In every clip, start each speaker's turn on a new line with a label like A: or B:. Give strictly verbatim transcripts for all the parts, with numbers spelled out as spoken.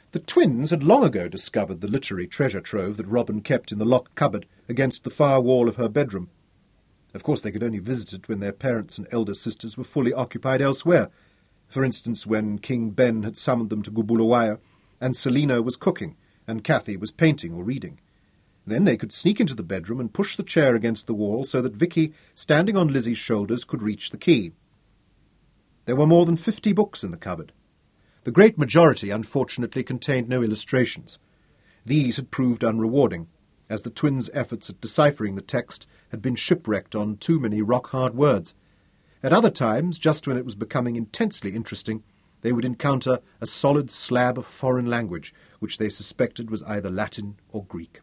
A: The twins had long ago discovered the literary treasure trove that Robin kept in the locked cupboard against the far wall of her bedroom. Of course, they could only visit it when their parents and elder sisters were fully occupied elsewhere. For instance, when King Ben had summoned them to Gubulawaya, and Selina was cooking, and Cathy was painting or reading. Then they could sneak into the bedroom and push the chair against the wall so that Vicky, standing on Lizzie's shoulders, could reach the key. There were more than fifty books in the cupboard. The great majority, unfortunately, contained no illustrations. These had proved unrewarding, as the twins' efforts at deciphering the text had been shipwrecked on too many rock-hard words. At other times, just when it was becoming intensely interesting, they would encounter a solid slab of foreign language, which they suspected was either Latin or Greek.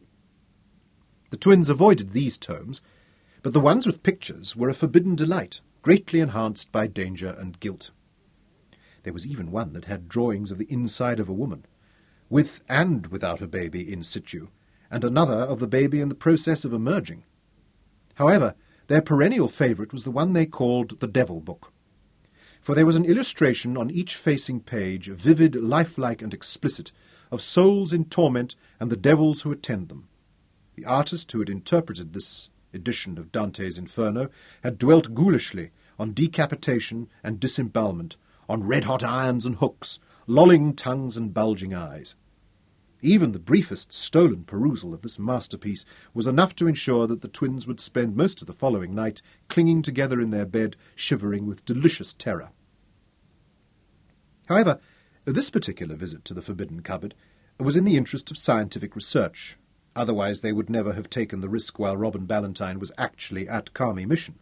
A: The twins avoided these tomes, but the ones with pictures were a forbidden delight, greatly enhanced by danger and guilt. There was even one that had drawings of the inside of a woman, with and without a baby in situ, and another of the baby in the process of emerging. However, their perennial favourite was the one they called the Devil Book, for there was an illustration on each facing page, vivid, lifelike, and explicit, of souls in torment and the devils who attend them. The artist who had interpreted this edition of Dante's Inferno had dwelt ghoulishly on decapitation and disembowelment, on red-hot irons and hooks, lolling tongues and bulging eyes. Even the briefest stolen perusal of this masterpiece was enough to ensure that the twins would spend most of the following night clinging together in their bed, shivering with delicious terror. However, this particular visit to the forbidden cupboard was in the interest of scientific research. Otherwise they would never have taken the risk while Robin Ballantyne was actually at Kami Mission.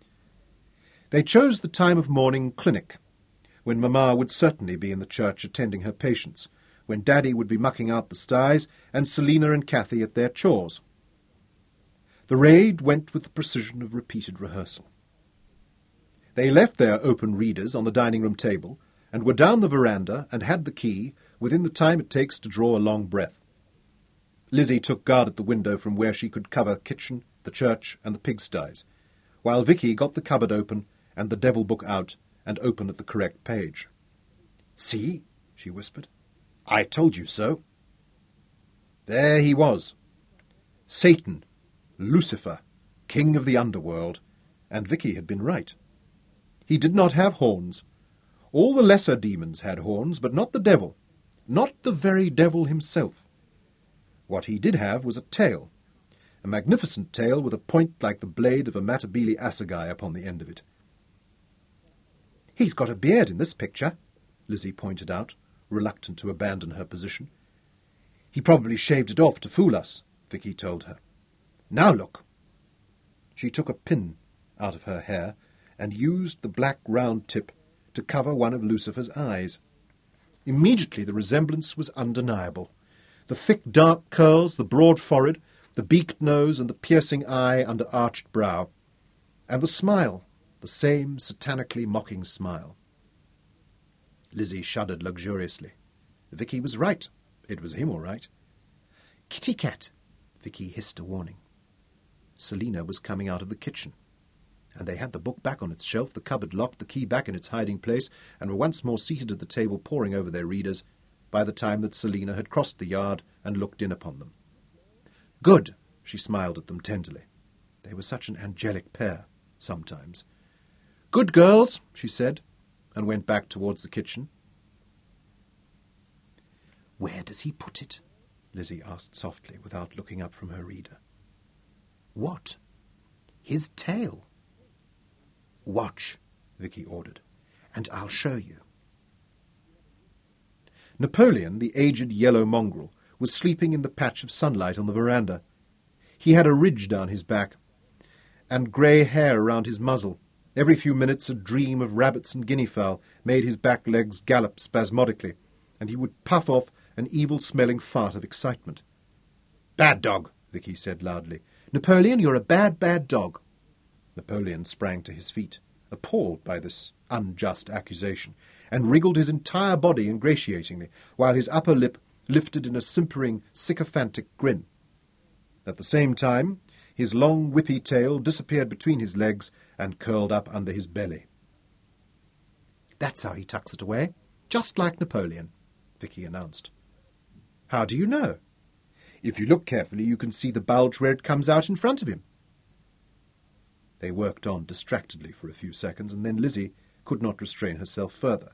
A: They chose the time of morning clinic, when Mamma would certainly be in the church attending her patients, when Daddy would be mucking out the styes, and Selina and Cathy at their chores. The raid went with the precision of repeated rehearsal. They left their open readers on the dining-room table, and were down the veranda and had the key within the time it takes to draw a long breath. Lizzie took guard at the window from where she could cover the kitchen, the church, and the pigsties, while Vicky got the cupboard open and the Devil Book out and open at the correct page. "See," she whispered. "I told you so." There he was. Satan, Lucifer, king of the underworld, and Vicky had been right. He did not have horns. All the lesser demons had horns, but not the devil, not the very devil himself. What he did have was a tail, a magnificent tail with a point like the blade of a Matabele assegai upon the end of it. "He's got a beard in this picture," Lizzie pointed out, reluctant to abandon her position. "He probably shaved it off to fool us," Vicky told her. "Now look." She took a pin out of her hair and used the black round tip to cover one of Lucifer's eyes. Immediately the resemblance was undeniable. The thick dark curls, the broad forehead, the beaked nose and the piercing eye under arched brow. And the smile, the same satanically mocking smile. Lizzie shuddered luxuriously. Vicky was right. It was him all right. "Kitty cat," Vicky hissed a warning. Selina was coming out of the kitchen, and they had the book back on its shelf, the cupboard locked, the key back in its hiding place, and were once more seated at the table poring over their readers by the time that Selina had crossed the yard and looked in upon them. "Good," she smiled at them tenderly. They were such an angelic pair, sometimes. "Good girls," she said, and went back towards the kitchen. "Where does he put it?" Lizzie asked softly, without looking up from her reader. "What?" "His tail." "Watch," Vicky ordered, "and I'll show you." Napoleon, the aged yellow mongrel, was sleeping in the patch of sunlight on the veranda. He had a ridge down his back, and grey hair around his muzzle. Every few minutes a dream of rabbits and guinea-fowl made his back legs gallop spasmodically, and he would puff off an evil-smelling fart of excitement. "Bad dog," Vicky said loudly. "Napoleon, you're a bad, bad dog." Napoleon sprang to his feet, appalled by this unjust accusation, and wriggled his entire body ingratiatingly, while his upper lip lifted in a simpering, sycophantic grin. At the same time, his long whippy tail disappeared between his legs and curled up under his belly. "That's how he tucks it away, just like Napoleon," Vicky announced. "How do you know?" "If you look carefully, you can see the bulge where it comes out in front of him." They worked on distractedly for a few seconds, and then Lizzie could not restrain herself further.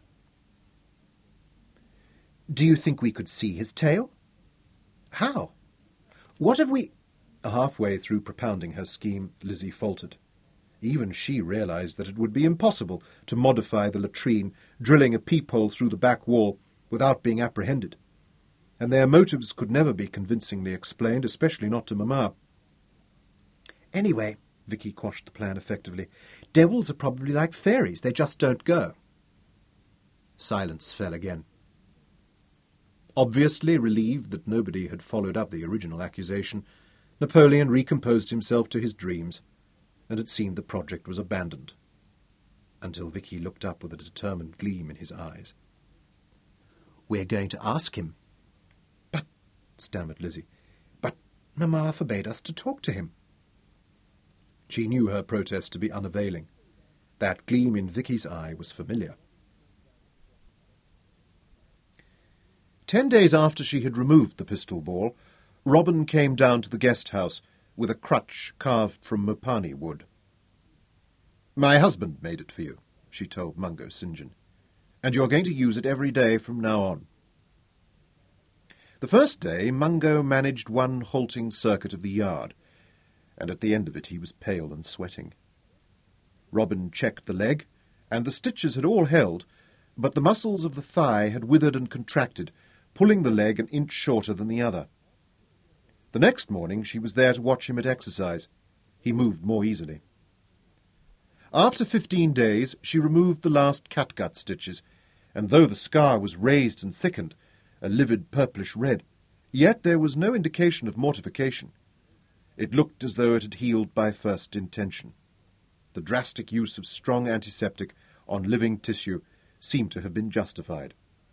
A: "Do you think we could see his tail?" "How? What have we—" Halfway through propounding her scheme, Lizzie faltered. Even she realized that it would be impossible to modify the latrine, drilling a peephole through the back wall, without being apprehended. And their motives could never be convincingly explained, especially not to Mamma. "Anyway," Vicky quashed the plan effectively, "devils are probably like fairies. They just don't go." Silence fell again. Obviously relieved that nobody had followed up the original accusation, Napoleon recomposed himself to his dreams, and it seemed the project was abandoned, until Vicky looked up with a determined gleam in his eyes. "We're going to ask him." "But," stammered Lizzie, "but Mamma forbade us to talk to him." She knew her protest to be unavailing. That gleam in Vicky's eye was familiar. Ten days after she had removed the pistol ball, Robin came down to the guest-house with a crutch carved from Mopani wood. "My husband made it for you," she told Mungo St John, "and you're going to use it every day from now on." The first day Mungo managed one halting circuit of the yard, and at the end of it he was pale and sweating. Robin checked the leg, and the stitches had all held, but the muscles of the thigh had withered and contracted, pulling the leg an inch shorter than the other. The next morning she was there to watch him at exercise. He moved more easily. After fifteen days she removed the last catgut stitches, and though the scar was raised and thickened, a livid purplish red, yet there was no indication of mortification. It looked as though it had healed by first intention. The drastic use of strong antiseptic on living tissue seemed to have been justified.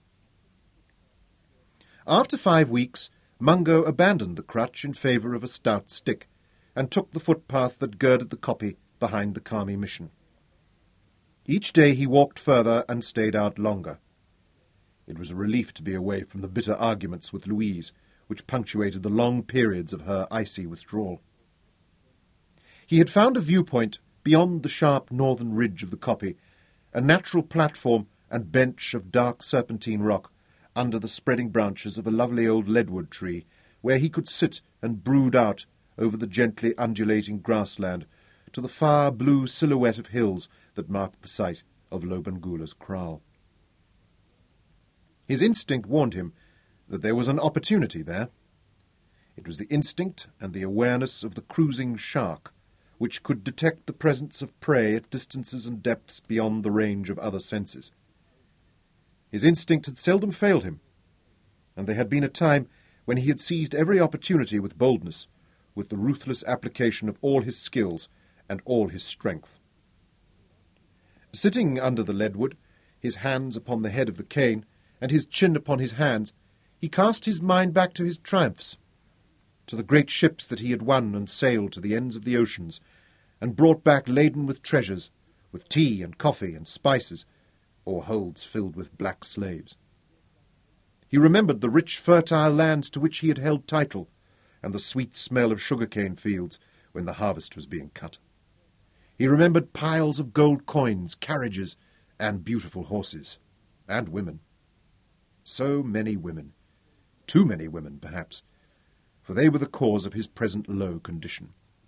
A: After five weeks, Mungo abandoned the crutch in favour of a stout stick, and took the footpath that girded the kopje behind the Kami mission. Each day he walked further and stayed out longer. It was a relief to be away from the bitter arguments with Louise, which punctuated the long periods of her icy withdrawal. He had found a viewpoint beyond the sharp northern ridge of the kopje, a natural platform and bench of dark serpentine rock under the spreading branches of a lovely old leadwood tree, where he could sit and brood out over the gently undulating grassland to the far blue silhouette of hills that marked the site of Lobengula's kraal. His instinct warned him that there was an opportunity there. It was the instinct and the awareness of the cruising shark, which could detect the presence of prey at distances and depths beyond the range of other senses. His instinct had seldom failed him, and there had been a time when he had seized every opportunity with boldness, with the ruthless application of all his skills and all his strength. Sitting under the leadwood, his hands upon the head of the cane, and his chin upon his hands, he cast his mind back to his triumphs, to the great ships that he had won and sailed to the ends of the oceans, and brought back laden with treasures, with tea and coffee and spices, or holds filled with black slaves. He remembered the rich, fertile lands to which he had held title, and the sweet smell of sugar-cane fields when the harvest was being cut. He remembered piles of gold coins, carriages, and beautiful horses, and women. So many women. Too many women, perhaps, for they were the cause of his present low condition.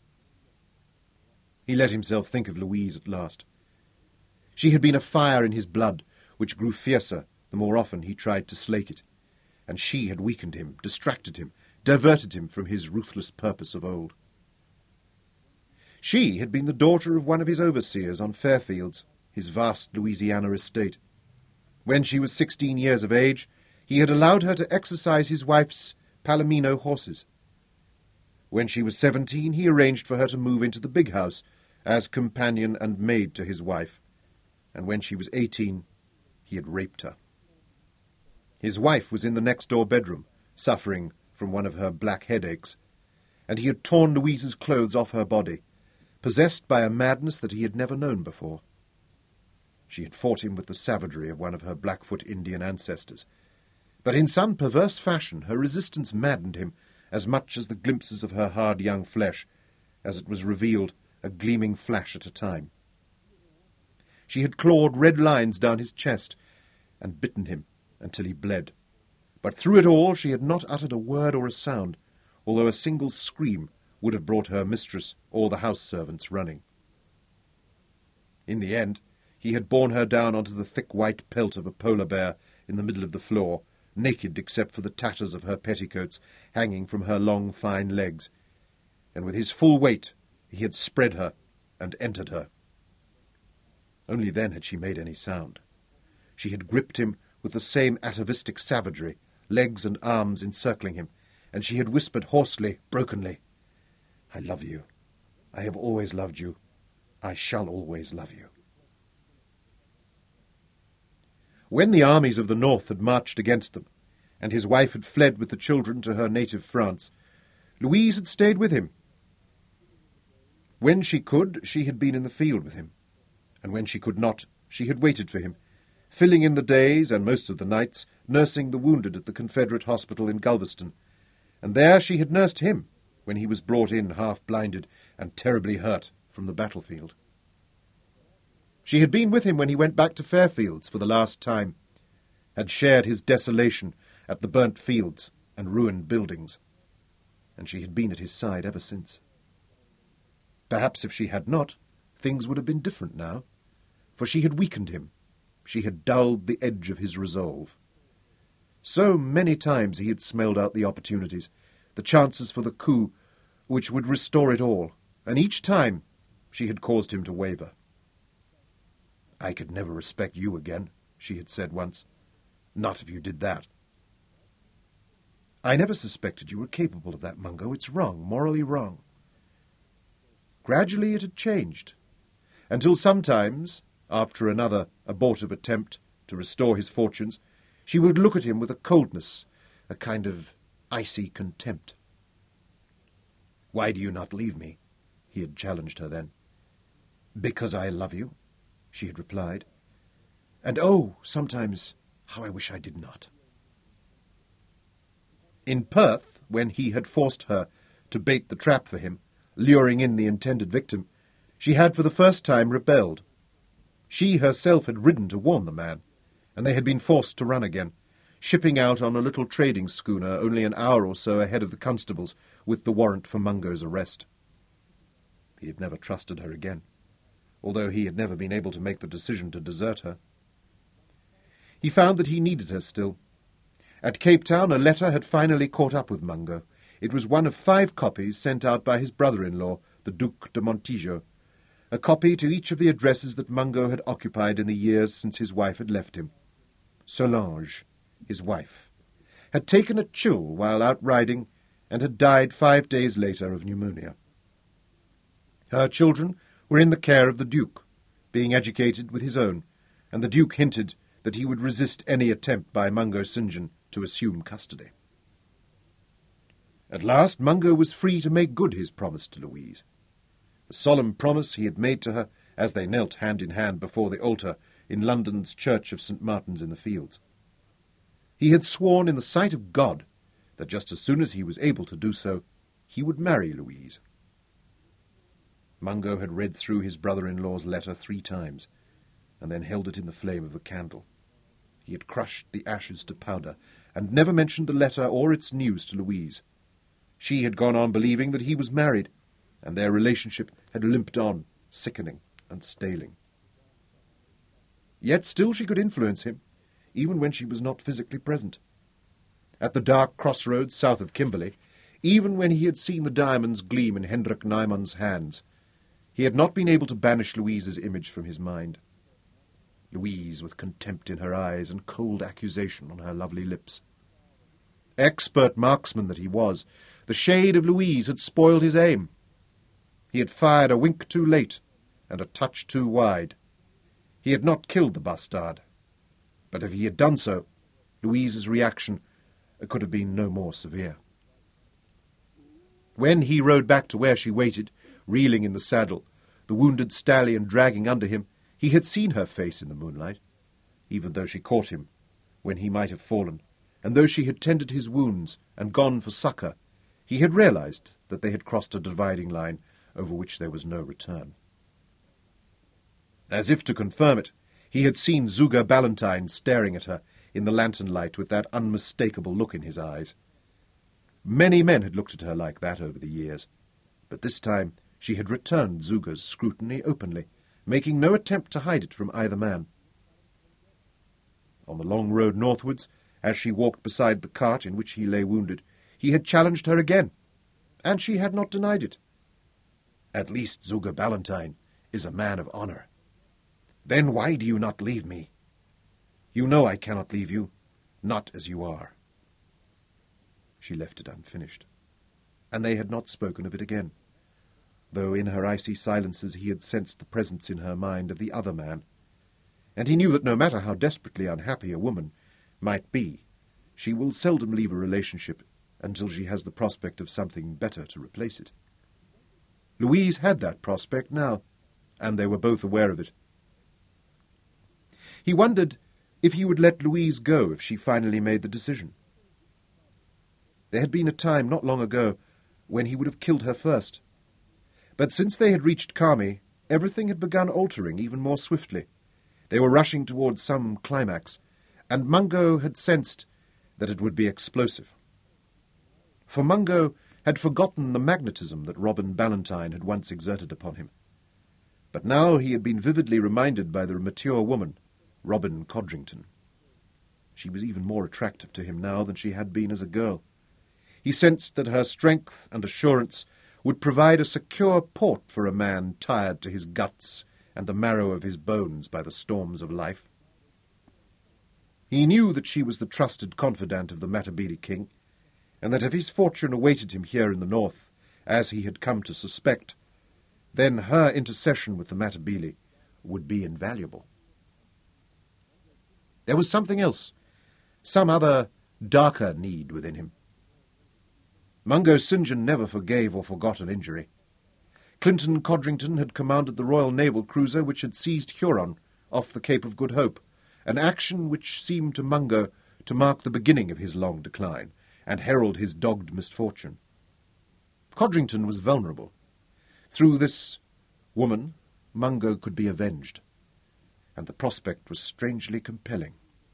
A: He let himself think of Louise at last. She had been a fire in his blood, which grew fiercer the more often he tried to slake it, and she had weakened him, distracted him, diverted him from his ruthless purpose of old. She had been the daughter of one of his overseers on Fairfields, his vast Louisiana estate. When she was sixteen years of age, he had allowed her to exercise his wife's Palomino horses. When she was seventeen, he arranged for her to move into the big house as companion and maid to his wife, and when she was eighteen, he had raped her. His wife was in the next-door bedroom, suffering from one of her black headaches, and he had torn Louise's clothes off her body, possessed by a madness that he had never known before. She had fought him with the savagery of one of her Blackfoot Indian ancestors, But in some perverse fashion her resistance maddened him as much as the glimpses of her hard young flesh, as it was revealed a gleaming flash at a time. She had clawed red lines down his chest and bitten him until he bled. But through it all she had not uttered a word or a sound, although a single scream would have brought her mistress or the house servants running. In the end, he had borne her down onto the thick white pelt of a polar bear in the middle of the floor, naked except for the tatters of her petticoats hanging from her long, fine legs, and with his full weight he had spread her and entered her. Only then had she made any sound. She had gripped him with the same atavistic savagery, legs and arms encircling him, and she had whispered hoarsely, brokenly, "I love you. I have always loved you. I shall always love you." When the armies of the north had marched against them, and his wife had fled with the children to her native France, Louise had stayed with him. When she could, she had been in the field with him, and when she could not, she had waited for him, filling in the days and most of the nights, nursing the wounded at the Confederate hospital in Galveston, and there she had nursed him when he was brought in half-blinded and terribly hurt from the battlefield. She had been with him when he went back to Fairfields for the last time, had shared his desolation at the burnt fields and ruined buildings, and she had been at his side ever since. Perhaps if she had not, things would have been different now, for she had weakened him. She had dulled the edge of his resolve. So many times he had smelled out the opportunities, the chances for the coup which would restore it all, and each time she had caused him to waver. "I could never respect you again," she had said once. "Not if you did that." "I never suspected you were capable of that, Mungo. It's wrong, morally wrong." Gradually it had changed, until sometimes, after another abortive attempt to restore his fortunes, she would look at him with a coldness, a kind of icy contempt. "Why do you not leave me?" he had challenged her then. "Because I love you," she had replied. "And oh, sometimes how I wish I did not." In Perth, when he had forced her to bait the trap for him, luring in the intended victim, she had for the first time rebelled. She herself had ridden to warn the man, and they had been forced to run again, shipping out on a little trading schooner only an hour or so ahead of the constables with the warrant for Mungo's arrest. He had never trusted her again, although he had never been able to make the decision to desert her. He found that he needed her still. At Cape Town a letter had finally caught up with Mungo. It was one of five copies sent out by his brother-in-law, the Duc de Montijo, a copy to each of the addresses that Mungo had occupied in the years since his wife had left him. Solange, his wife, had taken a chill while out riding and had died five days later of pneumonia. Her children were in the care of the Duke, being educated with his own, and the Duke hinted that he would resist any attempt by Mungo St. John to assume custody. At last Mungo was free to make good his promise to Louise, the solemn promise he had made to her as they knelt hand in hand before the altar in London's Church of Saint Martin's in the Fields. He had sworn in the sight of God that just as soon as he was able to do so, he would marry Louise. Mungo had read through his brother-in-law's letter three times, and then held it in the flame of the candle. He had crushed the ashes to powder, and never mentioned the letter or its news to Louise. She had gone on believing that he was married, and their relationship had limped on, sickening and staling. Yet still she could influence him, even when she was not physically present. At the dark crossroads south of Kimberley, even when he had seen the diamonds gleam in Hendrik Nijman's hands, he had not been able to banish Louise's image from his mind. Louise with contempt in her eyes and cold accusation on her lovely lips. Expert marksman that he was, the shade of Louise had spoiled his aim. He had fired a wink too late and a touch too wide. He had not killed the bastard, but if he had done so, Louise's reaction could have been no more severe. When he rode back to where she waited, reeling in the saddle, the wounded stallion dragging under him, he had seen her face in the moonlight, even though she caught him when he might have fallen, and though she had tended his wounds and gone for succour, he had realized that they had crossed a dividing line over which there was no return. As if to confirm it, he had seen Zuga Ballantyne staring at her in the lantern light with that unmistakable look in his eyes. Many men had looked at her like that over the years, but this time she had returned Zuga's scrutiny openly, making no attempt to hide it from either man. On the long road northwards, as she walked beside the cart in which he lay wounded, he had challenged her again, and she had not denied it. At least Zuga Ballantyne is a man of honour. Then why do you not leave me? You know I cannot leave you, not as you are. She left it unfinished, and they had not spoken of it again, though in her icy silences he had sensed the presence in her mind of the other man, and he knew that no matter how desperately unhappy a woman might be, she will seldom leave a relationship until she has the prospect of something better to replace it. Louise had that prospect now, and they were both aware of it. He wondered if he would let Louise go if she finally made the decision. There had been a time not long ago when he would have killed her first. But since they had reached Kami, everything had begun altering even more swiftly. They were rushing towards some climax, and Mungo had sensed that it would be explosive. For Mungo had forgotten the magnetism that Robin Ballantyne had once exerted upon him. But now he had been vividly reminded by the mature woman, Robin Codrington. She was even more attractive to him now than she had been as a girl. He sensed that her strength and assurance would provide a secure port for a man tired to his guts and the marrow of his bones by the storms of life. He knew that she was the trusted confidant of the Matabele king, and that if his fortune awaited him here in the north, as he had come to suspect, then her intercession with the Matabele would be invaluable. There was something else, some other darker need within him. Mungo St. John never forgave or forgot an injury. Clinton Codrington had commanded the Royal Naval cruiser which had seized Huron off the Cape of Good Hope, an action which seemed to Mungo to mark the beginning of his long decline and herald his dogged misfortune. Codrington was vulnerable. Through this woman, Mungo could be avenged, and the prospect was strangely compelling.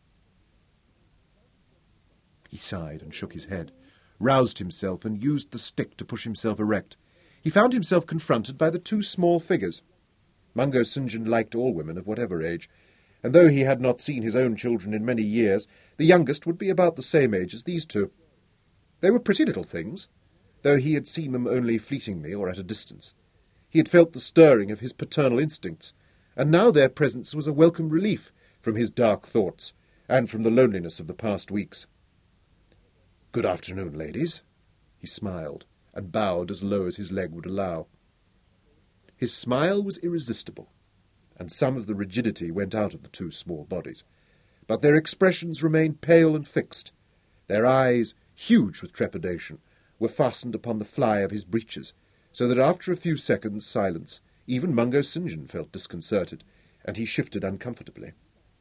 A: He sighed and shook his head, roused himself, and used the stick to push himself erect. He found himself confronted by the two small figures. Mungo St. John liked all women of whatever age, and though he had not seen his own children in many years, the youngest would be about the same age as these two. They were pretty little things, though he had seen them only fleetingly or at a distance. He had felt the stirring of his paternal instincts, and now their presence was a welcome relief from his dark thoughts and from the loneliness of the past weeks. "Good afternoon, ladies." He smiled, and bowed as low as his leg would allow. His smile was irresistible, and some of the rigidity went out of the two small bodies, but their expressions remained pale and fixed. Their eyes, huge with trepidation, were fastened upon the fly of his breeches, so that after a few seconds' silence even Mungo St. John felt disconcerted, and he shifted uncomfortably.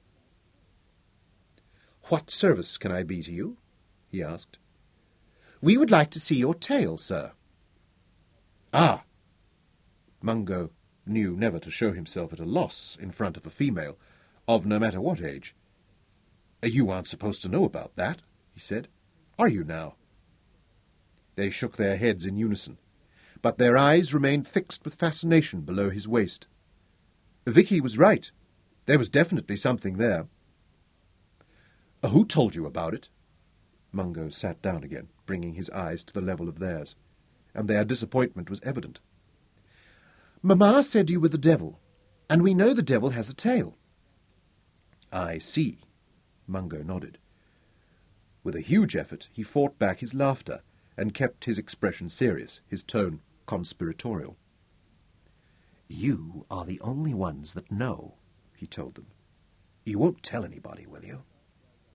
A: "What service can I be to you?" he asked. "We would like to see your tail, sir." "Ah!" Mungo knew never to show himself at a loss in front of a female, of no matter what age. "You aren't supposed to know about that," he said. "Are you now?" They shook their heads in unison, but their eyes remained fixed with fascination below his waist. Vicky was right. There was definitely something there. "Who told you about it?" Mungo sat down again, bringing his eyes to the level of theirs, and their disappointment was evident. "Mamma said you were the devil, and we know the devil has a tail." "I see." Mungo nodded. With a huge effort, he fought back his laughter and kept his expression serious, his tone conspiratorial. "You are the only ones that know," he told them. "You won't tell anybody, will you?"